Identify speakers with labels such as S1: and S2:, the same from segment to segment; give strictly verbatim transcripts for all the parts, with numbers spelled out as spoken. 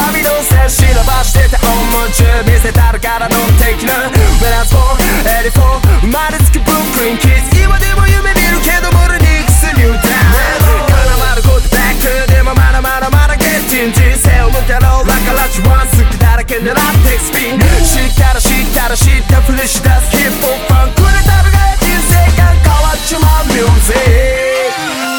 S1: 旅の線調ばしてて思い中見せたるからの的な When I was born エイティーフォー 生まれつきブルックリンキッズ今でも夢見るけどモルニックスニュータウン絡まることバックでもまだまだまだゲッティン人生を向けろだから自分好きだらけ狙ってスピン知ったら知ったら知ったふりしだすヒップホップファンくれたるが人生観変わっちまうミュージック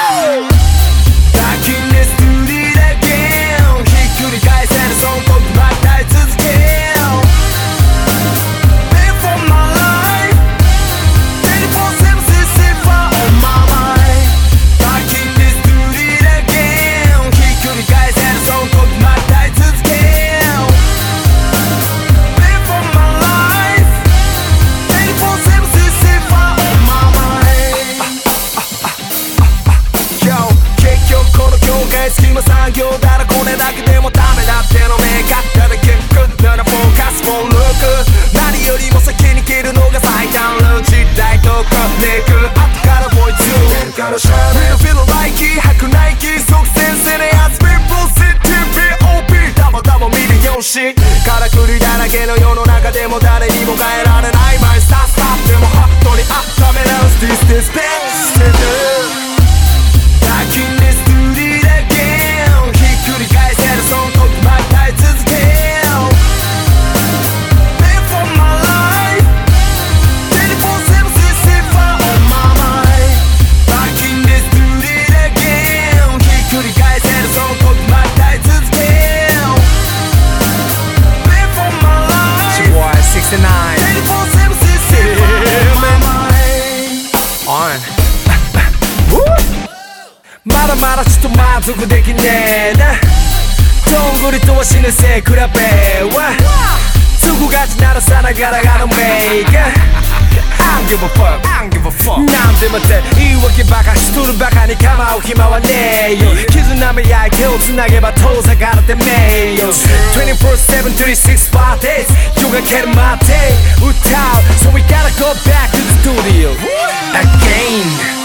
S1: 隙間産業だらこれだけでもダメだっての明確だら結局ならフォーカスフォールック何よりも先に切るのが最短ルー時代とかネク後からボイツーからシャーレフィルライキー白ナイキ即戦セネアスピープルシティ ビーオーピー ダボダボミリオンシからくりだらけの世の中でも誰にも変えられないマイスタースタッフでもハットに温め直す This this best してるまだまだちょっと満足できねえなどんぐりとは死ぬせ比べはつぐがちならさながらがのメイク I don't give a fuck, I don't give a fuck なんでもって言い訳ばかしとるバカに構う暇はねえよ絆め合い手をつなげば遠ざかれて名誉 にじゅうよじかんさんびゃくろくじゅうろく days 夜がけるまで歌う So we gotta go back to the studio again